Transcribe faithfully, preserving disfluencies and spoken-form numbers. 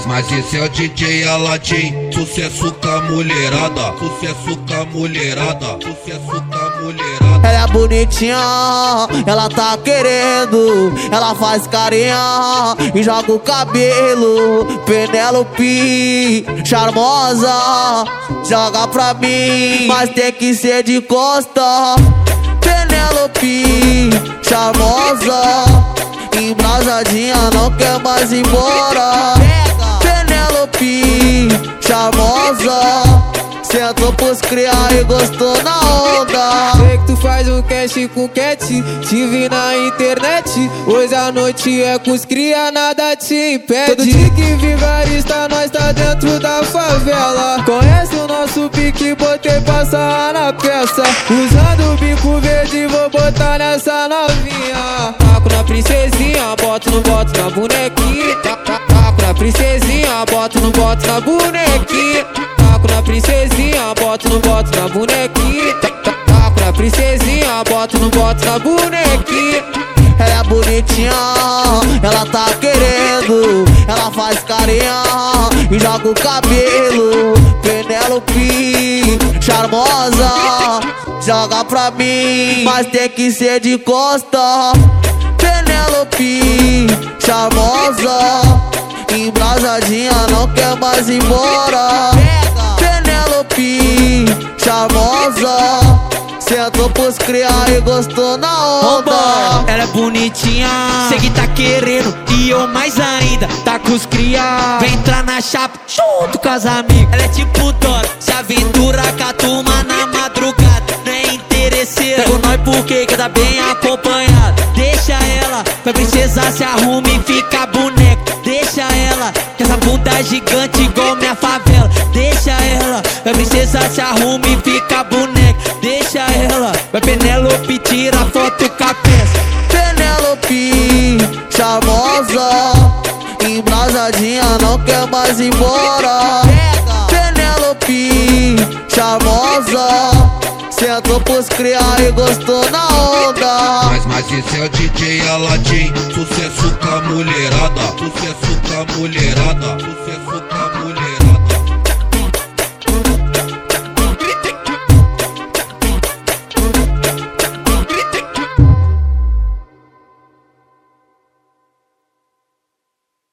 Mas, mas esse é o D J Aladim, sucesso com a mulherada, sucesso com a mulherada, sucesso com a mulherada. Ela é bonitinha, ela tá querendo, ela faz carinha e joga o cabelo. Penélope, charmosa, joga pra mim, mas tem que ser de costa. Penélope, charmosa, embrasadinha, não quer mais ir embora. Penélope, charmosa, sentou pros criar e gostou na onda. Sei que tu faz um cash com cat, te vi na internet. Hoje a noite é com os cria, nada te impede. Todo dia que vigarista, nós tá dentro da favela. Conhece o nosso pique, botei passar na peça. Usando o bico verde, vou botar nessa novinha. Taco na princesinha, boto no boto na bonequinha. Taco na princesinha, boto no boto na bonequinha. Taco na princesinha, boto no boto na bonequinha. Taco na princesinha, boto no boto na bonequinha. Ela é bonitinha, ela tá querendo, ela faz carinha e joga o cabelo. Penélope, charmosa, joga pra mim, mas tem que ser de costa. Penélope, charmosa, embrasadinha, não quer mais ir embora. Penélope, charmosa, sentou pros criar e gostou na onda. Ela é bonitinha, sei que tá querendo e eu mais ainda, tá com os cria. Vem entrar na chapa junto com as amigas. Ela é tipo Dora, se aventura com a turma na madrugada. Não é interesseira, pega nós porque queda bem acompanhada. Deixa ela, vai princesa, se arruma e fica boneca. Deixa ela, que essa bunda é gigante igual minha favela. Deixa ela, vai princesa, se arruma e fica boneca. Deixa ela, vai Penélope, tira foto com a peça. Penélope, charmosa, embrasadinha, não quer mais ir embora. Penélope, charmosa, sentou pros criar e gostou na onda. Mas, mas esse é o D J Aladim, sucesso com a mulherada, sucesso com a mulherada, sucesso